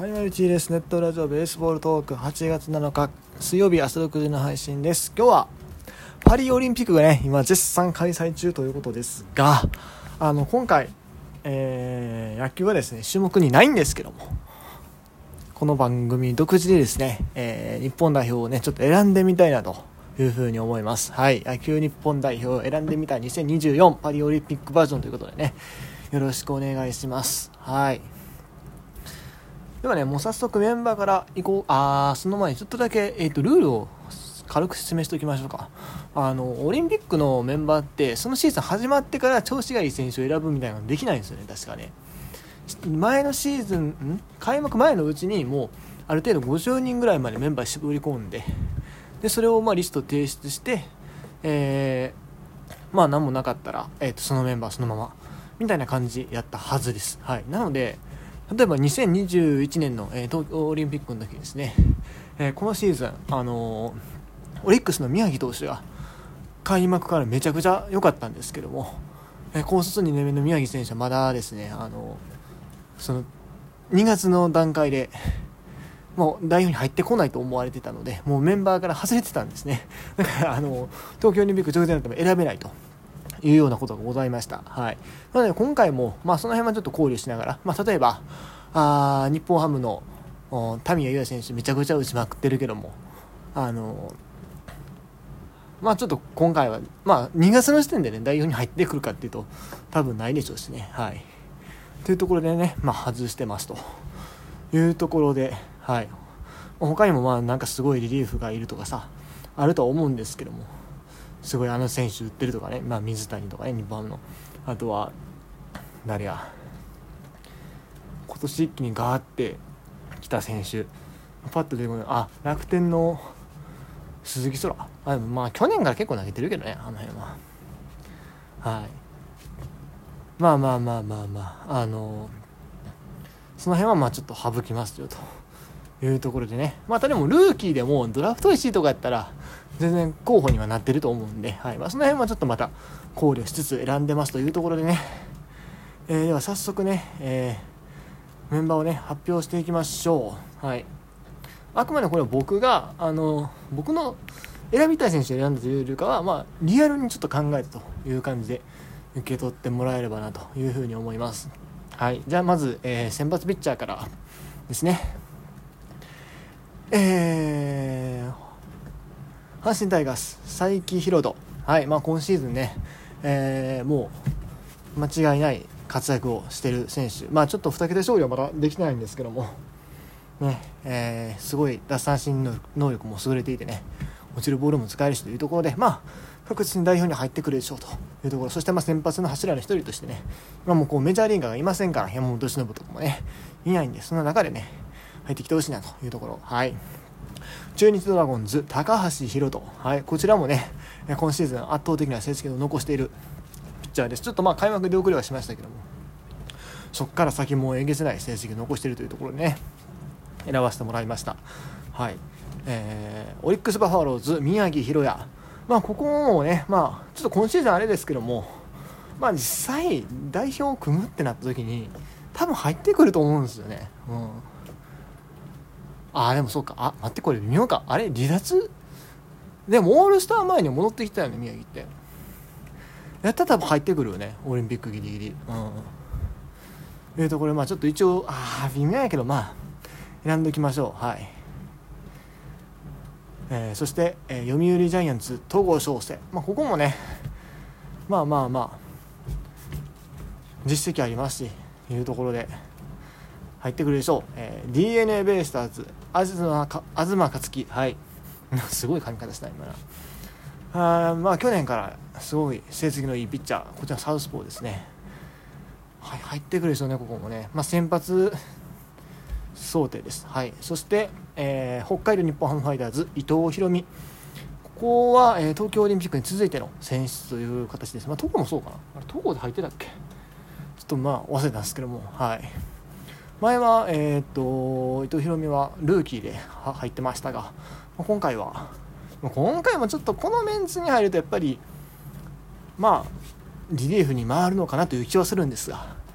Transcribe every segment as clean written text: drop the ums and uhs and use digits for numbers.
はい、マルチです。ネットラジオベースボールトーク8月7日水曜日朝6時の配信です。今日はパリオリンピックがね今絶賛開催中ということですが、今回、野球はですね種目にないんですけども、この番組独自でですね、日本代表をねちょっと選んでみたいなというふうに思います。はい、野球日本代表を選んでみたい2024パリオリンピックバージョンということでね、よろしくお願いします。はい。ではね、もう早速メンバーからいこう。その前にちょっとだけ、ルールを軽く説明しておきましょうか。オリンピックのメンバーってそのシーズン始まってから調子がいい選手を選ぶみたいなのできないんですよね、確かね。前のシーズン開幕前のうちにもうある程度50人ぐらいまでメンバー絞り込んで、それをリスト提出して、何もなかったら、そのメンバーそのままみたいな感じやったはずです。はい。なので例えば2021年の、東京オリンピックの時ですね、このシーズン、オリックスの宮城投手が開幕からめちゃくちゃ良かったんですけども、高卒2年目の宮城選手はまだですね、その2月の段階でもう代表に入ってこないと思われてたので、もうメンバーから外れてたんですね。だから東京オリンピック直前だったら選べないというようなことがございました。はい。なので今回も、その辺はちょっと考慮しながら、例えば日本ハムの田宮裕也選手めちゃくちゃ打ちまくってるけども、ちょっと今回は2月の時点でね代表に入ってくるかっていうと多分ないでしょうしね。はい。というところでね、外してますというところで、はい。他にもなんかすごいリリーフがいるとかさあるとは思うんですけども、すごい選手打ってるとかね、水谷とかね、日本の、あとは誰や、今年一気にガーって来た選手パッと出てこない。楽天の鈴木空、去年から結構投げてるけどね、あの辺は。はい。その辺はちょっと省きますよというところでね、でもルーキーでもドラフト1位とかやったら全然候補にはなってると思うんで、はい。その辺はちょっとまた考慮しつつ選んでますというところでね、では早速ね、メンバーをね発表していきましょう。はい。あくまでこれは僕の選びたい選手を選んだというよりかは、リアルにちょっと考えたという感じで受け取ってもらえればなというふうに思います。はい。じゃあまず、先発ピッチャーからですね。阪神タイガース才木浩人。はい。今シーズンね、もう間違いない活躍をしている選手。ちょっと2桁勝利はまだできてないんですけどもね、すごい奪三振の能力も優れていてね、落ちるボールも使えるしというところで、確実に代表に入ってくるでしょうというところ。そして先発の柱の一人としてね、今もメジャーリーガーがいませんから、山本由伸とかもねいないんで、その中でね入ってきてほしいなというところ。はい。中日ドラゴンズ高橋宏斗。はい。こちらもね今シーズン圧倒的な成績を残しているピッチャーです。ちょっと開幕で遅れはしましたけども、そこから先もえげつない成績を残しているというところでね選ばせてもらいました。はい。オリックスバファローズ宮城大弥。ここもねちょっと今シーズンあれですけども、実際代表を組むってなった時に多分入ってくると思うんですよね。でもそうか。待って、これ微妙か。離脱でもオールスター前に戻ってきたよね、宮城ってやったら多分入ってくるよね、オリンピックギリギリ。これちょっと一応微妙やけど選んでおきましょう。はい。そして、読売ジャイアンツ戸郷翔征。ここもね実績ありますしというところで入ってくるでしょう。DNA ベイスターズ東克樹。はいすごい噛み方した今去年からすごい成績のいいピッチャー、こちらサウスポーですね。はい、入ってくるでしょうね、ここもね。先発想定です。はい。そして、北海道日本ハムファイターズ伊藤大海。ここは、東京オリンピックに続いての選出という形です。東郷もそうかな。東郷で入ってたっけ、ちょっと忘れたんですけども、はい。前は伊藤大海はルーキーで入ってましたが、今回もちょっとこのメンツに入るとやっぱりリリーフに回るのかなという気はするんですが、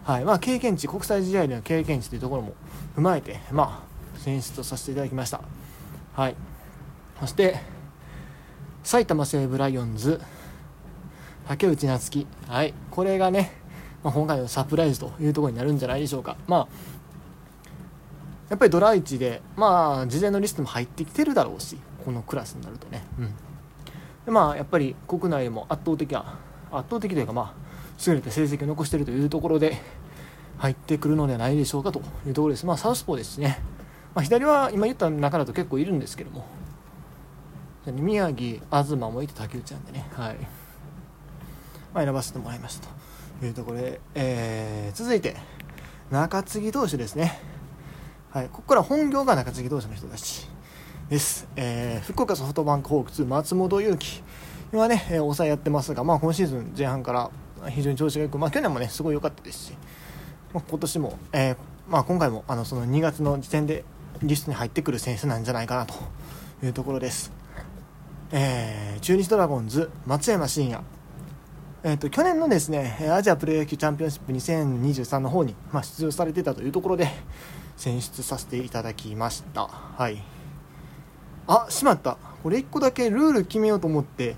はいまあ、経験値、国際試合での経験値というところも踏まえて、まあ、選出とさせていただきました。はい、そして埼玉西武ライオンズ竹内夏樹、はい、これがね、まあ、今回のサプライズというところになるんじゃないでしょうか。まあやっぱりドラ1で、まあ、事前のリストも入ってきてるだろうし、このクラスになるとね、でまあ、やっぱり国内でも圧倒的というか、まあ、優れた成績を残しているというところで入ってくるのではないでしょうかというところです。まあ、サウスポーですしね、まあ、左は今言った中だと結構いるんですけども、宮城、東もいて竹内なんでね、はいまあ、選ばせてもらいましたというところで、続いて中継ぎ投手ですね。はい、ここから本業が中継ぎ投手の人たちです。福岡ソフトバンクホークス松本裕樹、今ね、抑えやってますが、まあ、今シーズン前半から非常に調子が良く、まあ、去年もねすごい良かったですし、まあ、今年も、まあ、今回もその2月の時点でリストに入ってくる選手なんじゃないかなというところです。中日ドラゴンズ松山真也、去年のですねアジアプロ野球チャンピオンシップ2023の方に、まあ、出場されていたというところで選出させていただきました。はい、しまった、これ1個だけルール決めようと思って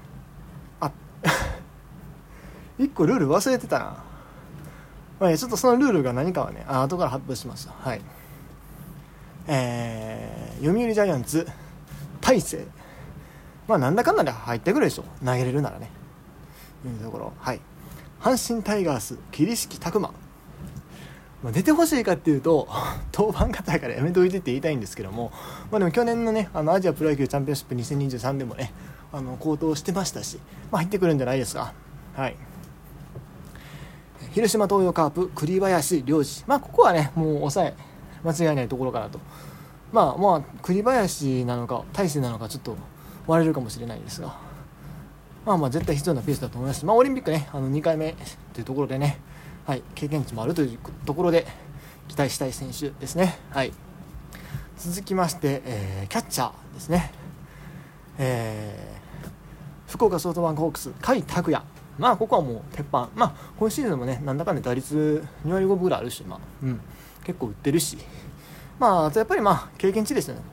1個ルール忘れてたな。まあ、ちょっとそのルールが何かはね後から発表します。はい、読売ジャイアンツ大勢、まあなんだかんだで入ってくるでしょ、投げれるならねいうところ。はい、阪神タイガース桐敷拓磨、まあ、出てほしいかっていうと登板方やからやめといてって言いたいんですけども、まあ、でも去年のねアジアプロ野球チャンピオンシップ2023でもね好投してましたし、まあ、入ってくるんじゃないですか。はい、広島東洋カープ栗林良二、まあここはねもう抑え間違いないところかなと。まあ栗林なのか大勢なのかちょっと割れるかもしれないですが、まあ絶対必要なペースだと思いますし、まあオリンピックね2回目というところでね、はい、経験値もあるというところで期待したい選手ですね。はい、続きまして、キャッチャーですね。福岡ソフトバンクホークス甲斐拓也、まあここはもう鉄板、まあ今シーズンもねなんだかんだ打率2割5分ぐらいあるし、まあ結構打ってるし、まああとやっぱり経験値ですよね。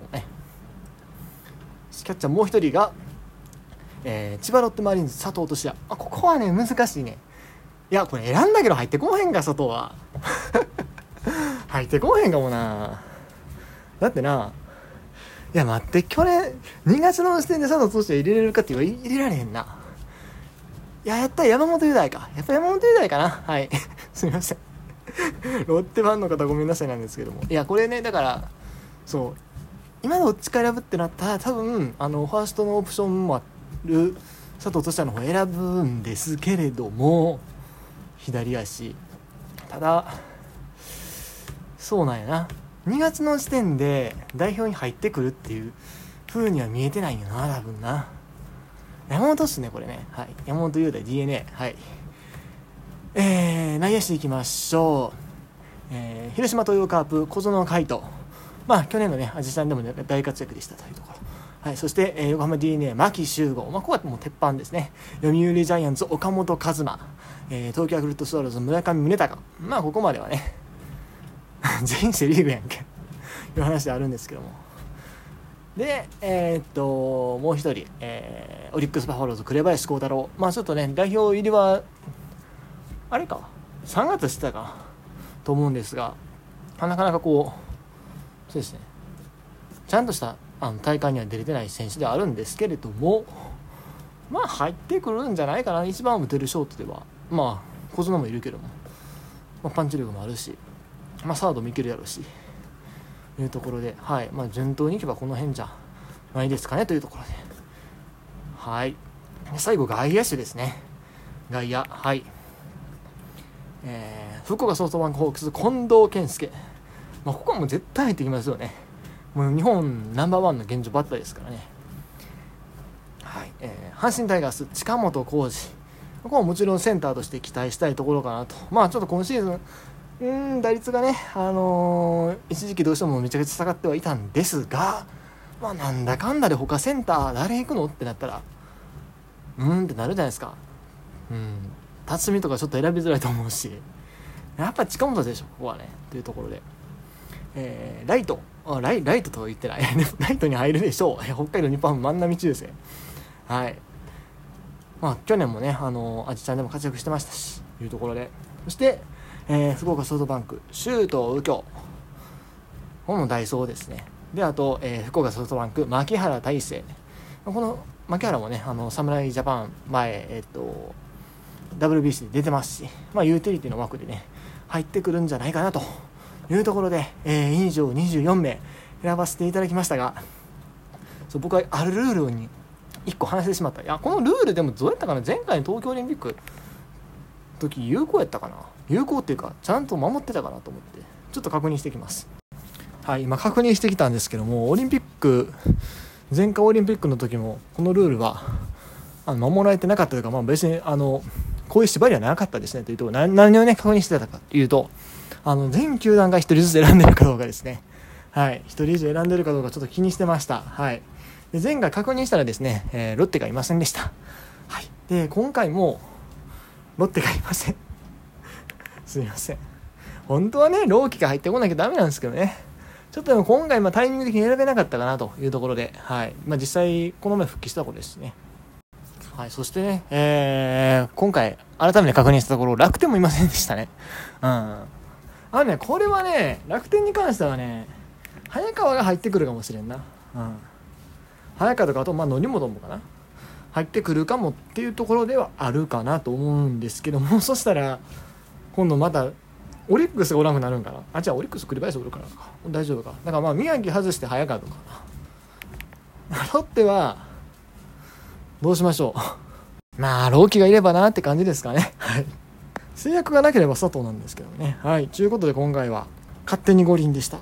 キャッチャーもう一人が、千葉ロッテマリーンズ佐藤俊哉、ここはね難しいね。いやこれ選んだけど入ってこへんか、佐藤は入ってこへんかもな。だってな、いや待って、去年2月の時点で佐藤投手入れれるかって言わ入れられへんな。いややったら山本雄大か、やっぱ山本雄大かな。はいすみませんロッテファンの方ごめんなさいなんですけども、いやこれねだからそう今どっちか選ぶってなったら多分ファーストのオプションもある佐藤投手の方を選ぶんですけれども、左足ただそうなんやな、2月の時点で代表に入ってくるっていう風には見えてないよな多分な。山本っすねこれね。はい、山本雄大 DNA。 はい、内野手いきましょう。広島東洋カープ小園海斗、まあ去年のねアジサンでも、ね、大活躍でしたというところ。はい、そして、横浜 DNA 牧秀悟、まあここはもう鉄板ですね。読売ジャイアンツ岡本和真、東京ヤクルトスワローズ村上宗隆、まあここまではね全員セリーグやんけいう話であるんですけども、でもう一人、オリックスバファローズ紅林幸太郎、まあちょっとね代表入りはあれか3月してたかと思うんですが、なかなかこうそうですねちゃんとした大会には出れてない選手ではあるんですけれども、まあ入ってくるんじゃないかな。一番打てるショートではまあ小園もいるけども、まあ、パンチ力もあるし、まあ、サードもいけるやろうしというところで、はい、まあ順当にいけばこの辺じゃないですかねというところで、はい、最後外野手ですね。外野、はい、福岡ソフトバンクホークス近藤健介、まあ、ここはもう絶対入ってきますよね。もう日本ナンバーワンの現状バッターですからね。はい、阪神タイガース近本浩二、ここはもちろんセンターとして期待したいところかなと。まあちょっと今シーズン打率がね、一時期どうしてもめちゃくちゃ下がってはいたんですが、まあなんだかんだで他センター誰行くのってなったらってなるじゃないですか。辰巳とかちょっと選びづらいと思うし、 やっぱ近本でしょ、ここはね。というところで。ライトとは言ってない。ライトに入るでしょう。北海道日本ハム万波中正。はい。去年もね、アジちゃんでも活躍してましたし、というところで。そして、福岡ソフトバンク、周東右京。このダイソーですね。で、あと、福岡ソフトバンク、牧原大成。この牧原もね、侍ジャパン前、WBC で出てますし、ユーティリティの枠でね、入ってくるんじゃないかなというところで、以上24名選ばせていただきましたが、僕はあるルールに1個話してしまった。いや、このルールでもどうやったかな、前回の東京オリンピックの時有効やったかな、有効っていうかちゃんと守ってたかなと思ってちょっと確認してきます。はい、今確認してきたんですけども、前回オリンピックの時もこのルールは守られてなかったというか、別にこういう縛りはなかったですねというと、何をね確認してたかというと、全球団が1人ずつ選んでるかどうかですね。はい、1人以上選んでるかどうかちょっと気にしてました。はい。で、前回確認したらですね、ロッテがいませんでした。はい。で、今回もロッテがいません。すいません。本当はね、朗希が入ってこなきゃダメなんですけどね。ちょっとでも今回タイミング的に選べなかったかなというところで、はい。実際この前復帰したことですね。はい。そしてね、今回改めて確認したところ、楽天もいませんでしたね。これはね、楽天に関してはね、早川が入ってくるかもしれんな。早川とか、あと則本もかな、入ってくるかもっていうところではあるかなと思うんですけども、そしたら今度またオリックスがおらんくなるんかな。じゃあオリックス栗林おるからか、大丈夫か。だから宮城外して早川とかな。ロッテはどうしましょう。朗希がいればなって感じですかね。はい。制約がなければ佐藤なんですけどね。はい。ということで今回は勝手に五輪でした。